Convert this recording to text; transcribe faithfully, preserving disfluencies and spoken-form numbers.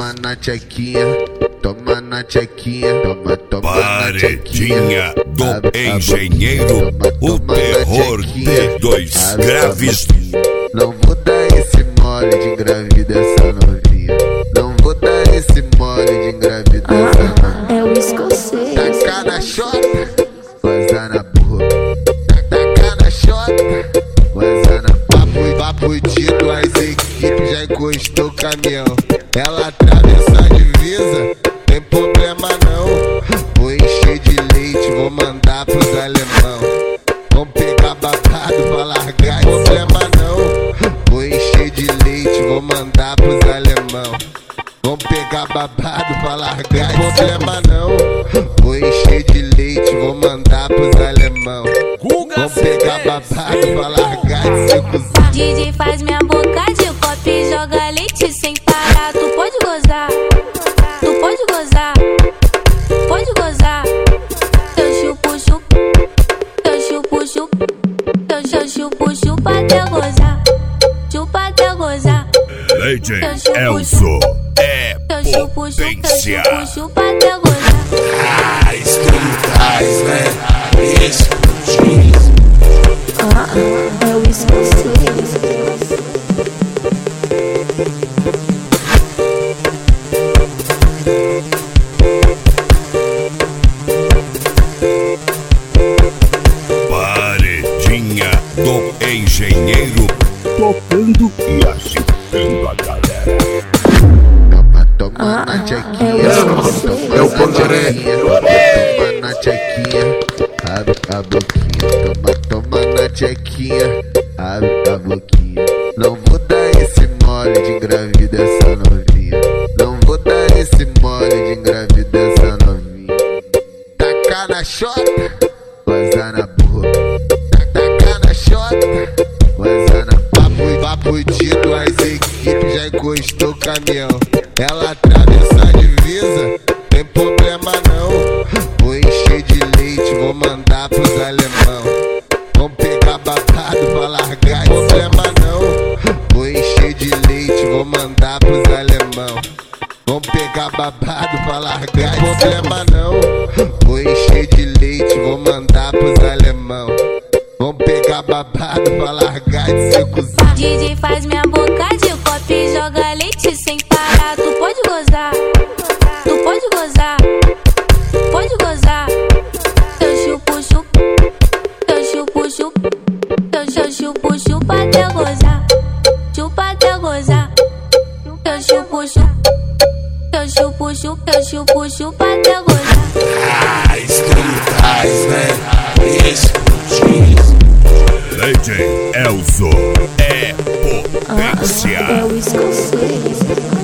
toma na tchequinha, toma na tchequinha, toma, toma na Paredinha do engenheiro, o terror de dois graves. Não vou dar esse mole de engravida essa novinha. Não vou dar esse mole de engravida essa novinha. É o escocês. Tacar na chota, vazar na porra. Tacar na chota, vazar na papo. Papo de duas equipes, já encostou o caminhão. Ela atravessa a divisa, tem problema não. Vou encher de leite, vou mandar pros alemão. Vão pegar babado pra largar, problema não. Vou encher de leite, vou mandar pros alemão. Vão pegar babado pra largar, problema não. Vou encher de leite, vou mandar pros alemão. Vão pegar babado pra largar de seco. D J faz minha boca de copo e joga leite sem parar. Tu pode gozar, tu pode gozar, pode gozar. Eu chupo, chupo, eu chupo, chupo, eu chupo, chupa até gozar, chupa até gozar. Legend Elzo é potência. Eu chupo, chupa até gozar. Ah, estruturais, né? Explodindo. Ah, é o escocês. Paredinha do engenheiro, tocando e agitando a galera. Toma, toma Ah, na é tchequinha, o toma, escocês. toma É o na Pandaré. tchequinha, toma na tchequinha, abre a boquinha. Toma, toma na tchequinha, abre a boquinha. Não vou dar esse mole de engravida essa novinha. Não vou dar esse mole de engravida essa novinha. Tacar na chota, vazar na porra. Tacar na chota, vazar na papo. Papo de duas equipes, já encostou o caminhão. Ela atravessa a divisa, tem problema não. Vou encher de leite, vou mandar pros alemão. Vão pegar babado pra largar, problema não. Vou encher de leite, vou mandar pros alemão. Vão pegar babado pra largar, problema não. Vou encher de leite, vou mandar pros alemão. Vão pegar babado pra largar de seco. D J faz minha boca de copo e joga leite sem parar. Tu pode gozar, tu pode gozar, pode gozar. Eu chupo, chupo, eu chupo, chupo, eu chupo, chupa até gozar, chupa até gozar. Eu chupo, chupo, eu chupo, chupo, eu chupo, chupa até gozar. Ah, estruturais, né? Explodindo. Legend Elzo é potência. É o escocês.